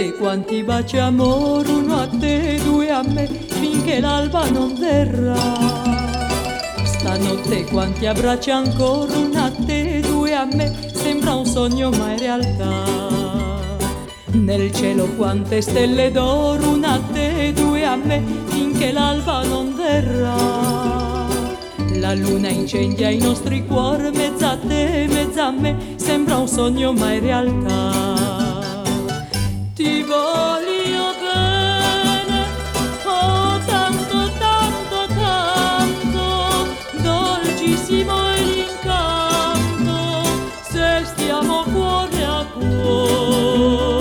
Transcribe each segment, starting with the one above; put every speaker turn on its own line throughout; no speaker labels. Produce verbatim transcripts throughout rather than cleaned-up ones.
Stanotte quanti baci amore, uno a te, due a me, finché l'alba non verrà. Stanotte quanti abbracci ancora, uno a te, due a me, sembra un sogno ma è realtà. Nel cielo quante stelle d'oro, una a te, due a me, finché l'alba non verrà. La luna incendia i nostri cuori, mezza a te, mezza a me, sembra un sogno ma è realtà. Ti voglio bene, oh tanto, tanto, tanto, dolcissimo è l'incanto, se stiamo cuore a cuore.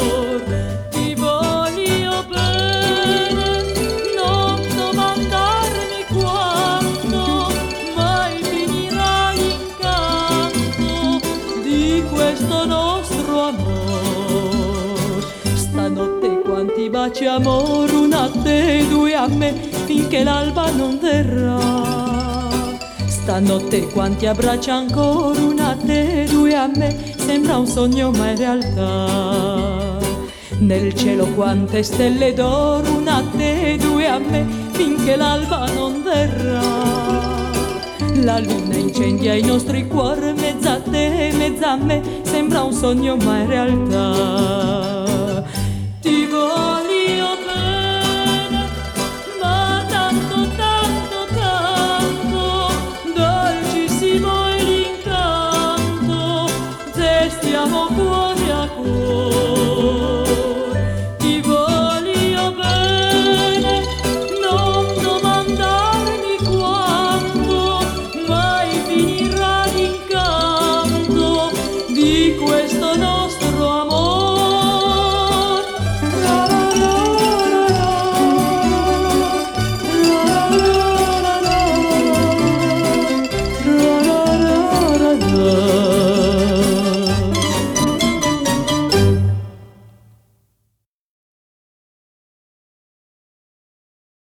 Questo nostro amor, stanotte quanti baci amore, una a te, due a me, finché l'alba non verrà. Stanotte quanti abbracci ancora, una a te, due a me, sembra un sogno ma è realtà. Nel cielo quante stelle d'oro, una a te, due a me, finché l'alba non verrà. La luna incendia i nostri cuori, mezza a te, mezza a me, sembra un sogno ma è realtà. Ti voglio bene, ma tanto, tanto, tanto, dolcissimo è l'incanto, se stiamo cuore.